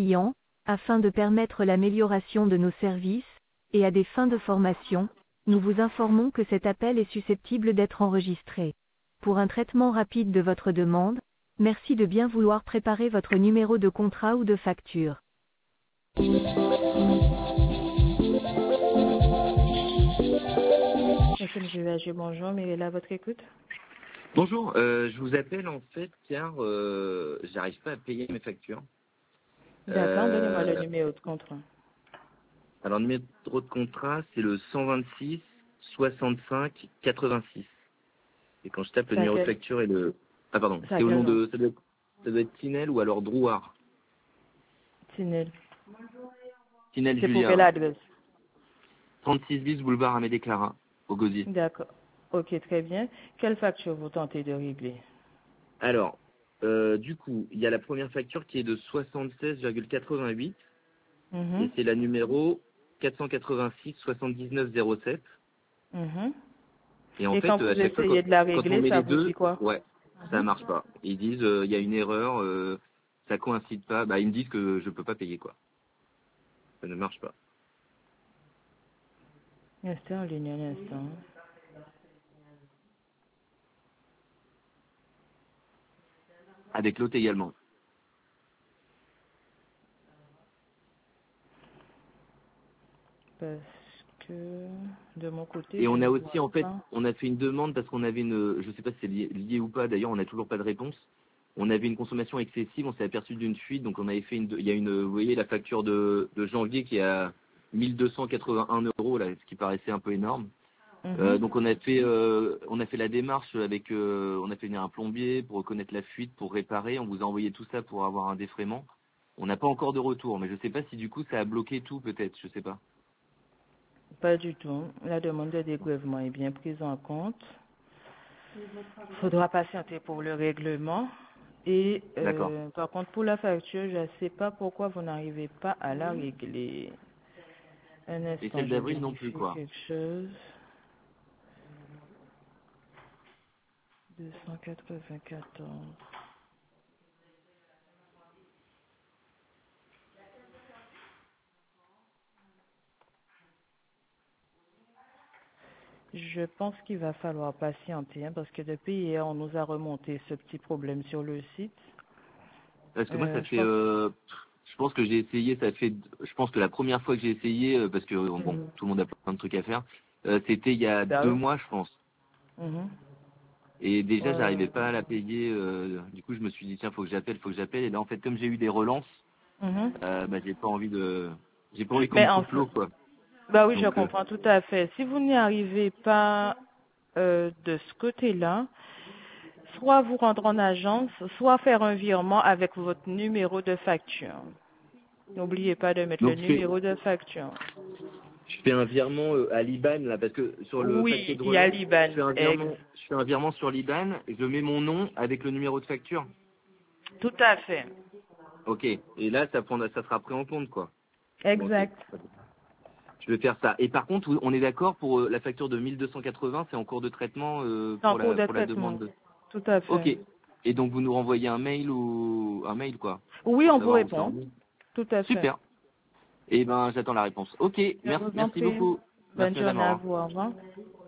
clients, afin de permettre l'amélioration de nos services, et à des fins de formation, nous vous informons que cet appel est susceptible d'être enregistré. Pour un traitement rapide de votre demande, merci de bien vouloir préparer votre numéro de contrat ou de facture. Monsieur VHG, bonjour, Mirella, à votre écoute. Bonjour, je vous appelle en fait car j'arrive pas à payer mes factures. D'accord, donnez-moi le numéro de contrat. Alors le numéro de contrat c'est le 126 65 86. Et quand je tape le numéro de facture et le... Ah pardon, c'est au nom de... Ça doit être Tinel ou alors Drouard. Tinel. Tinel C'est Julia. pour quelle adresse? 36 bis boulevard Amédée Clara, au Gosier. D'accord. Ok, très bien. Quelle facture vous tentez de régler? Alors, du coup, il y a la première facture qui est de 76,88 et c'est la numéro 486 79 07. Et en fait, quand vous essayez de la régler, ça vous dit quoi? Ouais, ça marche pas. Ils disent il y a une erreur, ça coïncide pas. Bah ils me disent que je peux pas payer quoi. Ça ne marche pas. Restez en ligne un instant. Avec l'autre également. Parce que de mon côté. Et on a aussi en fait, on a fait une demande parce qu'on avait une, je sais pas si c'est lié ou pas. D'ailleurs, on n'a toujours pas de réponse. On avait une consommation excessive, on s'est aperçu d'une fuite, donc on avait fait il y a une, vous voyez la facture de janvier qui est à 1281 €, là, ce qui paraissait un peu énorme. Donc on a fait la démarche avec, on a fait venir un plombier pour reconnaître la fuite, pour réparer. On vous a envoyé tout ça pour avoir un défraiement. On n'a pas encore de retour, mais je sais pas si du coup ça a bloqué tout peut-être, je sais pas. Pas du tout. La demande de dégrèvement est bien prise en compte. Il faudra patienter pour le règlement. Et par contre, pour la facture, je ne sais pas pourquoi vous n'arrivez pas à la régler. Un instant, et celle d'avril non plus, quoi. Quelque chose. 294. Je pense qu'il va falloir patienter parce que depuis hier, on nous a remonté ce petit problème sur le site. Parce que moi, ça fait... je pense que j'ai essayé, je pense que la première fois que j'ai essayé, parce que bon, tout le monde a plein de trucs à faire, c'était il y a 2 mois, je pense. Et déjà, j'arrivais pas à la payer. Du coup, je me suis dit, tiens, faut que j'appelle. Et là, en fait, comme j'ai eu des relances, j'ai pas envie qu'on me coupe l'eau, quoi. Bah oui, je comprends tout à fait. Si vous n'y arrivez pas de ce côté-là, soit vous rendre en agence, soit faire un virement avec votre numéro de facture. N'oubliez pas de mettre le numéro de facture. Je fais un virement à l'IBAN, là, parce que sur le paquet de relance, il y a l'IBAN. Je fais un virement sur l'IBAN, je mets mon nom avec le numéro de facture. Tout à fait. Ok, et là, ça sera pris en compte, quoi. Exact. Bon, okay. Je vais faire ça. Et par contre, on est d'accord pour la facture de 1280, c'est en cours de traitement pour la demande. Tout à fait. Ok. Et donc, vous nous renvoyez un mail quoi. Oui, on vous répond. Tout à fait. Super. Eh ben, j'attends la réponse. Ok, merci beaucoup. Bonne journée à vous. Au revoir.